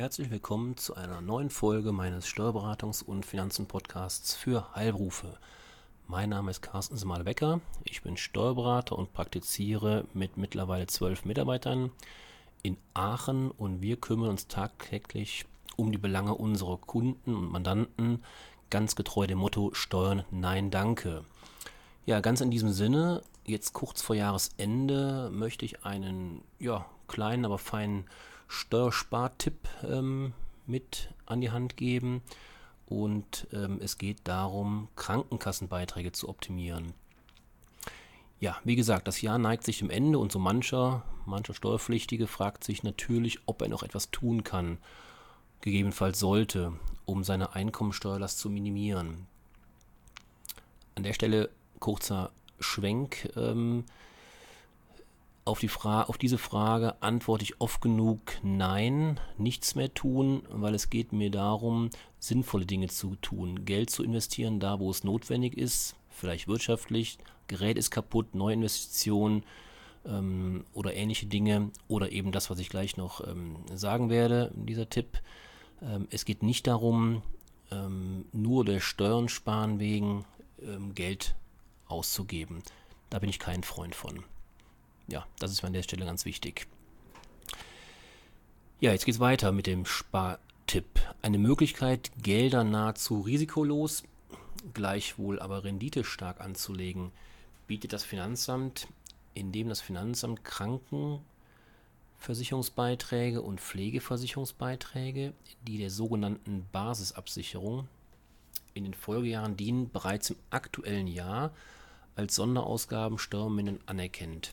herzlich willkommen zu einer neuen Folge meines Steuerberatungs- und Finanzen-Podcasts für Heilberufe. Mein Name ist Carsten Semale-Becker, ich bin Steuerberater und praktiziere mit mittlerweile 12 Mitarbeitern in Aachen und wir kümmern uns tagtäglich um die Belange unserer Kunden und Mandanten, ganz getreu dem Motto Steuern Nein Danke. Ja, ganz in diesem Sinne, jetzt kurz vor Jahresende möchte ich einen kleinen, aber feinen Steuerspartipp mit an die Hand geben. Und es geht darum, Krankenkassenbeiträge zu optimieren. Ja, wie gesagt, das Jahr neigt sich dem Ende und so mancher Steuerpflichtige fragt sich natürlich, ob er noch etwas tun kann, gegebenenfalls sollte, um seine Einkommensteuerlast zu minimieren. An der Stelle kurzer Schwenk. Auf diese Frage antworte ich oft genug nein, nichts mehr tun, weil es geht mir darum, sinnvolle Dinge zu tun, Geld zu investieren, da wo es notwendig ist, vielleicht wirtschaftlich, Gerät ist kaputt, Neuinvestitionen oder ähnliche Dinge oder eben das, was ich gleich noch sagen werde, dieser Tipp. Es geht nicht darum, nur der Steuern sparen wegen Geld auszugeben. Da bin ich kein Freund von. Ja, das ist mir an der Stelle ganz wichtig. Ja, jetzt geht's weiter mit dem Spartipp. Eine Möglichkeit, Gelder nahezu risikolos, gleichwohl aber renditestark anzulegen, bietet das Finanzamt, indem das Finanzamt Krankenversicherungsbeiträge und Pflegeversicherungsbeiträge, die der sogenannten Basisabsicherung in den Folgejahren dienen, bereits im aktuellen Jahr als Sonderausgaben steuermindernd anerkennt.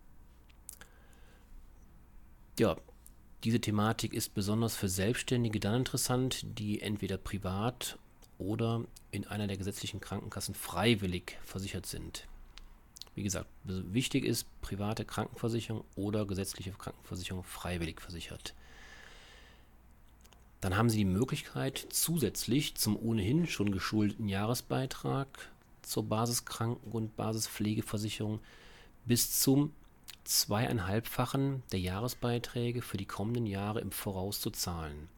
Ja, diese Thematik ist besonders für Selbstständige dann interessant, die entweder privat oder in einer der gesetzlichen Krankenkassen freiwillig versichert sind. Wie gesagt, wichtig ist private Krankenversicherung oder gesetzliche Krankenversicherung freiwillig versichert. Dann haben Sie die Möglichkeit, zusätzlich zum ohnehin schon geschuldeten Jahresbeitrag zur Basiskranken- und Basispflegeversicherung bis zum 2,5-fachen der Jahresbeiträge für die kommenden Jahre im Voraus zu zahlen.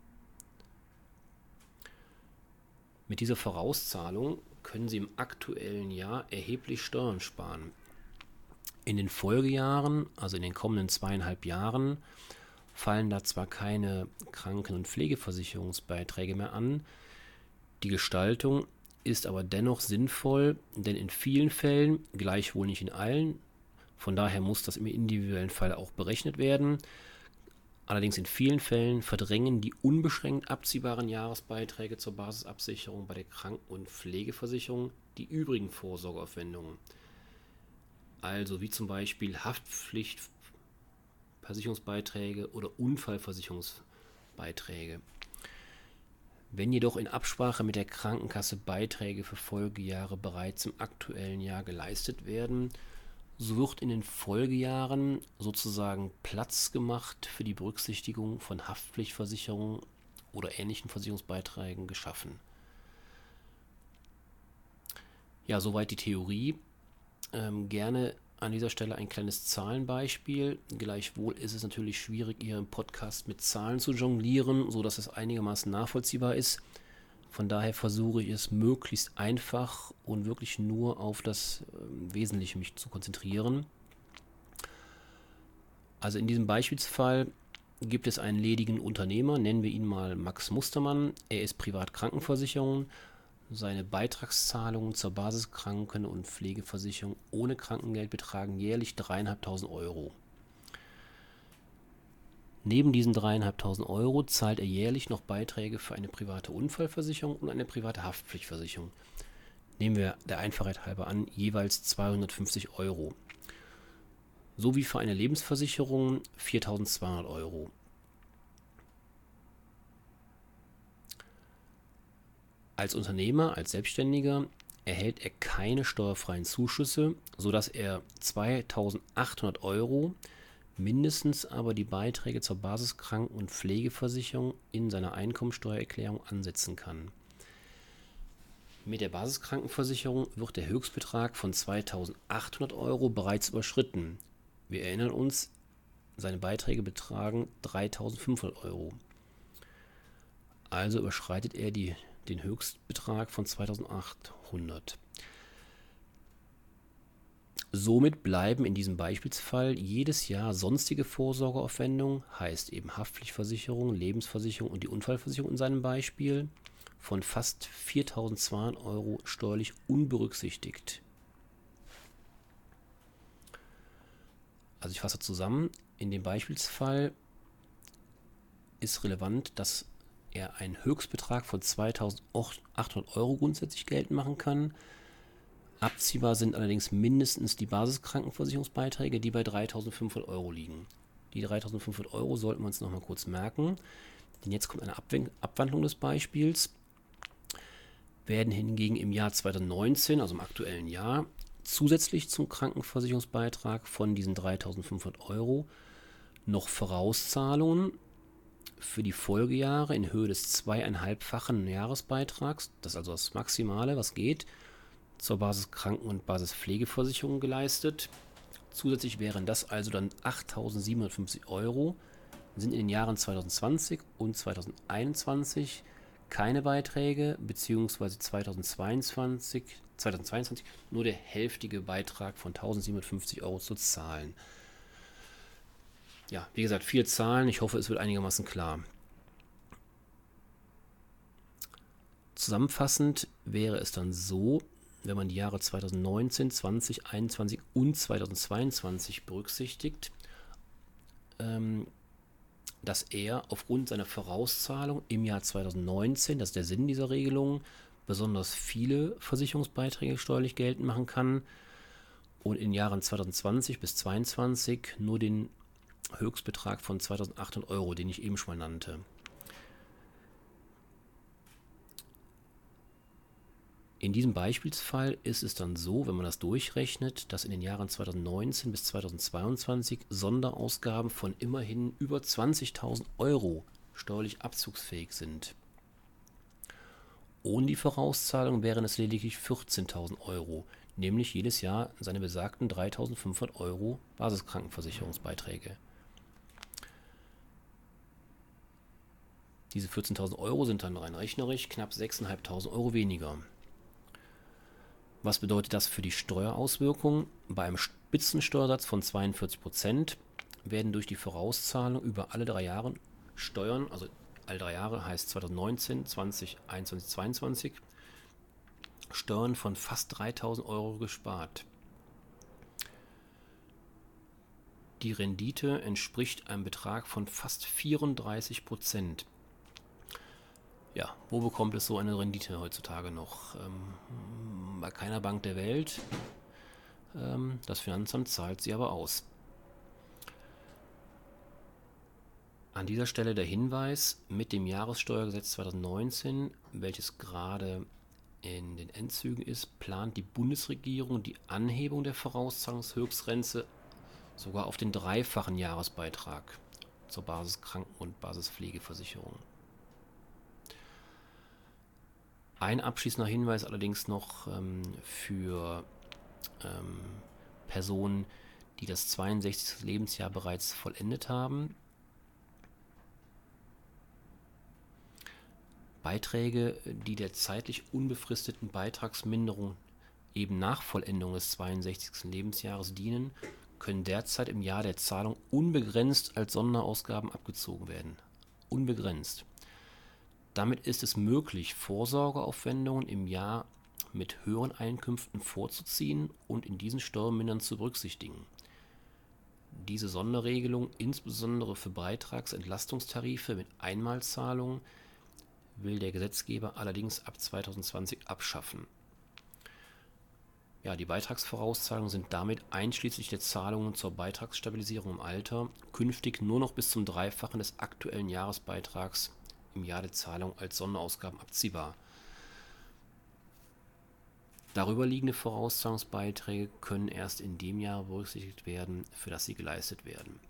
Mit dieser Vorauszahlung können Sie im aktuellen Jahr erheblich Steuern sparen. In den Folgejahren, also in den kommenden 2,5 Jahren, fallen da zwar keine Kranken- und Pflegeversicherungsbeiträge mehr an, die Gestaltung ist aber dennoch sinnvoll, denn in vielen Fällen, gleichwohl nicht in allen, von daher muss das im individuellen Fall auch berechnet werden. Allerdings in vielen Fällen verdrängen die unbeschränkt abziehbaren Jahresbeiträge zur Basisabsicherung bei der Kranken- und Pflegeversicherung die übrigen Vorsorgeaufwendungen. Also wie zum Beispiel Haftpflichtversicherungsbeiträge oder Unfallversicherungsbeiträge. Wenn jedoch in Absprache mit der Krankenkasse Beiträge für Folgejahre bereits im aktuellen Jahr geleistet werden, so wird in den Folgejahren sozusagen Platz gemacht für die Berücksichtigung von Haftpflichtversicherungen oder ähnlichen Versicherungsbeiträgen geschaffen. Ja, soweit die Theorie. Gerne an dieser Stelle ein kleines Zahlenbeispiel. Gleichwohl ist es natürlich schwierig, hier im Podcast mit Zahlen zu jonglieren, sodass es einigermaßen nachvollziehbar ist. Von daher versuche ich es möglichst einfach und wirklich nur auf das Wesentliche mich zu konzentrieren. Also in diesem Beispielsfall gibt es einen ledigen Unternehmer, nennen wir ihn mal Max Mustermann. Er ist Privatkrankenversicherung. Seine Beitragszahlungen zur Basiskranken- und Pflegeversicherung ohne Krankengeld betragen jährlich 3.500 Euro. Neben diesen 3.500 Euro zahlt er jährlich noch Beiträge für eine private Unfallversicherung und eine private Haftpflichtversicherung. Nehmen wir der Einfachheit halber an, jeweils 250 Euro. Sowie für eine Lebensversicherung 4.200 Euro. Als Unternehmer, als Selbstständiger erhält er keine steuerfreien Zuschüsse, sodass er 2.800 Euro mindestens aber die Beiträge zur Basiskranken- und Pflegeversicherung in seiner Einkommensteuererklärung ansetzen kann. Mit der Basiskrankenversicherung wird der Höchstbetrag von 2.800 Euro bereits überschritten. Wir erinnern uns, seine Beiträge betragen 3.500 Euro. Also überschreitet er den Höchstbetrag von 2.800. Somit bleiben in diesem Beispielsfall jedes Jahr sonstige Vorsorgeaufwendungen, heißt eben Haftpflichtversicherung, Lebensversicherung und die Unfallversicherung in seinem Beispiel, von fast 4.200 Euro steuerlich unberücksichtigt. Also ich fasse zusammen, in dem Beispielsfall ist relevant, dass er einen Höchstbetrag von 2.800 Euro grundsätzlich geltend machen kann. Abziehbar sind allerdings mindestens die Basiskrankenversicherungsbeiträge, die bei 3.500 Euro liegen. Die 3.500 Euro sollten wir uns nochmal kurz merken, denn jetzt kommt eine Abwandlung des Beispiels. Werden hingegen im Jahr 2019, also im aktuellen Jahr, zusätzlich zum Krankenversicherungsbeitrag von diesen 3.500 Euro noch Vorauszahlungen für die Folgejahre in Höhe des 2,5-fachen Jahresbeitrags, das ist also das Maximale, was geht, zur Basiskranken- und Basispflegeversicherung geleistet. Zusätzlich wären das also dann 8.750 Euro, sind in den Jahren 2020 und 2021 keine Beiträge, beziehungsweise 2022 nur der hälftige Beitrag von 1.750 Euro zu zahlen. Ja, wie gesagt, viele Zahlen. Ich hoffe, es wird einigermaßen klar. Zusammenfassend wäre es dann so, wenn man die Jahre 2019, 20, 21 und 2022 berücksichtigt, dass er aufgrund seiner Vorauszahlung im Jahr 2019, das ist der Sinn dieser Regelung, besonders viele Versicherungsbeiträge steuerlich geltend machen kann und in den Jahren 2020 bis 2022 nur den Höchstbetrag von 2.800 Euro, den ich eben schon mal nannte. In diesem Beispielsfall ist es dann so, wenn man das durchrechnet, dass in den Jahren 2019 bis 2022 Sonderausgaben von immerhin über 20.000 Euro steuerlich abzugsfähig sind. Ohne die Vorauszahlung wären es lediglich 14.000 Euro, nämlich jedes Jahr seine besagten 3.500 Euro Basiskrankenversicherungsbeiträge. Diese 14.000 Euro sind dann rein rechnerisch knapp 6.500 Euro weniger. Was bedeutet das für die Steuerauswirkungen? Bei einem Spitzensteuersatz von 42% werden durch die Vorauszahlung über alle 3 Jahre Steuern, also alle 3 Jahre heißt 2019, 20, 21, 22, Steuern von fast 3.000 Euro gespart. Die Rendite entspricht einem Betrag von fast 34%. Ja, wo bekommt es so eine Rendite heutzutage noch? Bei keiner Bank der Welt. Das Finanzamt zahlt sie aber aus. An dieser Stelle der Hinweis, mit dem Jahressteuergesetz 2019, welches gerade in den Endzügen ist, plant die Bundesregierung die Anhebung der Vorauszahlungshöchstgrenze sogar auf den 3-fachen Jahresbeitrag zur Basiskranken- und Basispflegeversicherung. Ein abschließender Hinweis allerdings noch für Personen, die das 62. Lebensjahr bereits vollendet haben. Beiträge, die der zeitlich unbefristeten Beitragsminderung eben nach Vollendung des 62. Lebensjahres dienen, können derzeit im Jahr der Zahlung unbegrenzt als Sonderausgaben abgezogen werden. Unbegrenzt. Damit ist es möglich, Vorsorgeaufwendungen im Jahr mit höheren Einkünften vorzuziehen und in diesen Steuermindern zu berücksichtigen. Diese Sonderregelung, insbesondere für Beitragsentlastungstarife mit Einmalzahlungen, will der Gesetzgeber allerdings ab 2020 abschaffen. Ja, die Beitragsvorauszahlungen sind damit einschließlich der Zahlungen zur Beitragsstabilisierung im Alter künftig nur noch bis zum 3-fachen des aktuellen Jahresbeitrags im Jahr der Zahlung als Sonderausgaben abziehbar. Darüber liegende Vorauszahlungsbeiträge können erst in dem Jahr berücksichtigt werden, für das sie geleistet werden.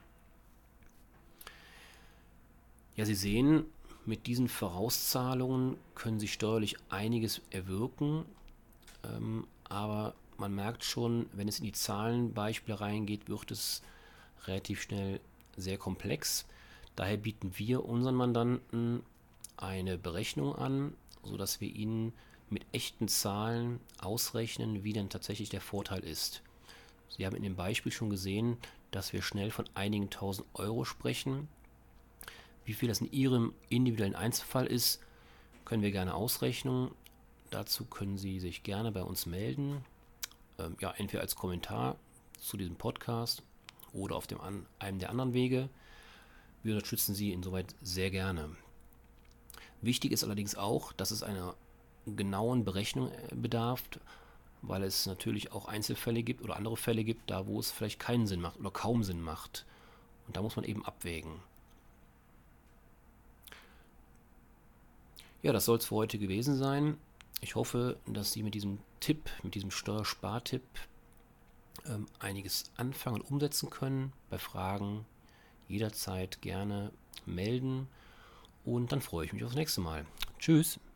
Ja, Sie sehen, mit diesen Vorauszahlungen können Sie steuerlich einiges erwirken, aber man merkt schon, wenn es in die Zahlenbeispiele reingeht, wird es relativ schnell sehr komplex. Daher bieten wir unseren Mandanten eine Berechnung an, sodass wir Ihnen mit echten Zahlen ausrechnen, wie denn tatsächlich der Vorteil ist. Sie haben in dem Beispiel schon gesehen, dass wir schnell von einigen tausend Euro sprechen. Wie viel das in Ihrem individuellen Einzelfall ist, können wir gerne ausrechnen. Dazu können Sie sich gerne bei uns melden. Entweder als Kommentar zu diesem Podcast oder auf einem der anderen Wege. Wir unterstützen Sie insoweit sehr gerne. Wichtig ist allerdings auch, dass es einer genauen Berechnung bedarf, weil es natürlich auch Einzelfälle gibt oder andere Fälle gibt, da wo es vielleicht keinen Sinn macht oder kaum Sinn macht. Und da muss man eben abwägen. Ja, das soll es für heute gewesen sein. Ich hoffe, dass Sie mit diesem Tipp, mit diesem Steuerspartipp einiges anfangen und umsetzen können. Bei Fragen jederzeit gerne melden und dann freue ich mich aufs nächste Mal. Tschüss!